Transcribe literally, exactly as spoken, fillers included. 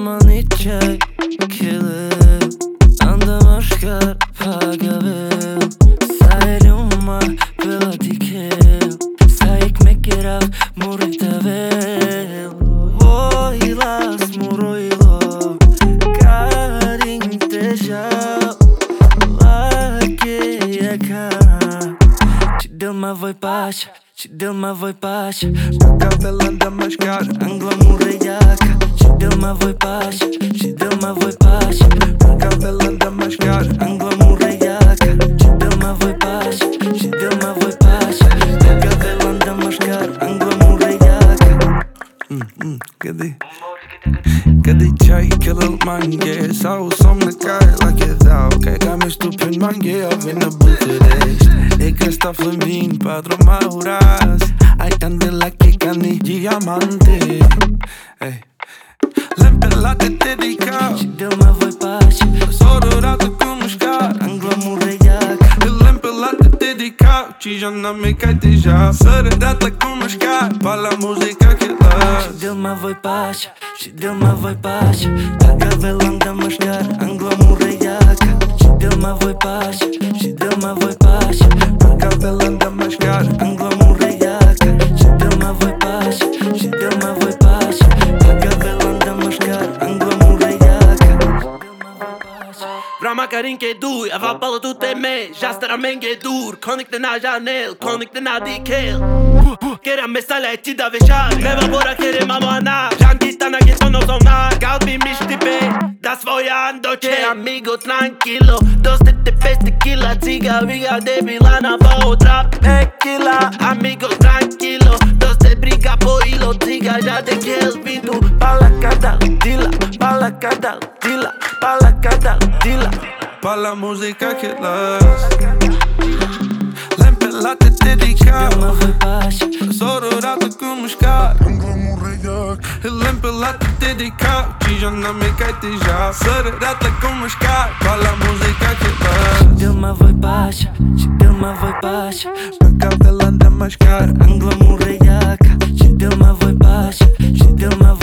Zamanice Killer Andam ashkar pagavel Sa eluma pelatikel Sa ekmek gerav muritavel Voilas muroilo Karing tejav Lake yakara Te-deu ma voi pașa Te-deu ma voi pașa Pagavela andam ashkar Angla mureiaca Te-deu ma voi pașa Te-deu ma voi pașa Pagavela andam ashkar Angla mureiaca Te-deu ma voi pașa Te-deu ma voi pașa Pagavela andam ashkar Angla mureiaca Къде? Къде чай, къде манге Sau somne care la chedau Cai ca mi stupid mangue Eu vin a București E că stau în vin Patru mauras Ai ande la chicani diamante Hey. Lempelate te dedicau Te-deu ma voi pașa Sororată cu mușcar Angla mureiaca Lempelate te dedicau Ci já não me cai deja Sororată cu mușcar Pa la muzica que las Te-deu ma voi pașa Te-deu ma voi pașa Pagavela andam ashkar Angla mureiaca Te-deu ma voi pașa Te-deu ma voi pașa Pagavela andam ashkar Angla mureiaca Te-deu ma voi pașa Te-deu ma voi pașa Pagavela andam ashkar Angla mureiaca Bra makarin ke dur, jeg var bare du det med Jastar menge dur, konik den er Janel Konik den er dikel Kerem mesela etti da veşar Meva bora kerem amana Jan gitana gitan o sonar Galbi mishtipe Das voy andoche Amigo tranquilo Dos de te pes tequila Tiga viga de vilana Pa otra tequila Amigo tranquilo Dos de briga po hilo Tiga ya de kelvitu Pa la cadal dila Pa la cadal dila Pa la cadal dila Pa la muzica que las Lempelate te dedicau Te-deu ma voi pașa Sororată cu mușcar Angla mureiaca Lempelate te dedicau Ci já não me cai deja Sororată cu mușcar Pa la muzica que las Te-deu ma voi pașa Te-deu ma voi pașa Pagavela andam ashkar Angla mureiaca Te-deu ma voi pașa Te-deu ma voi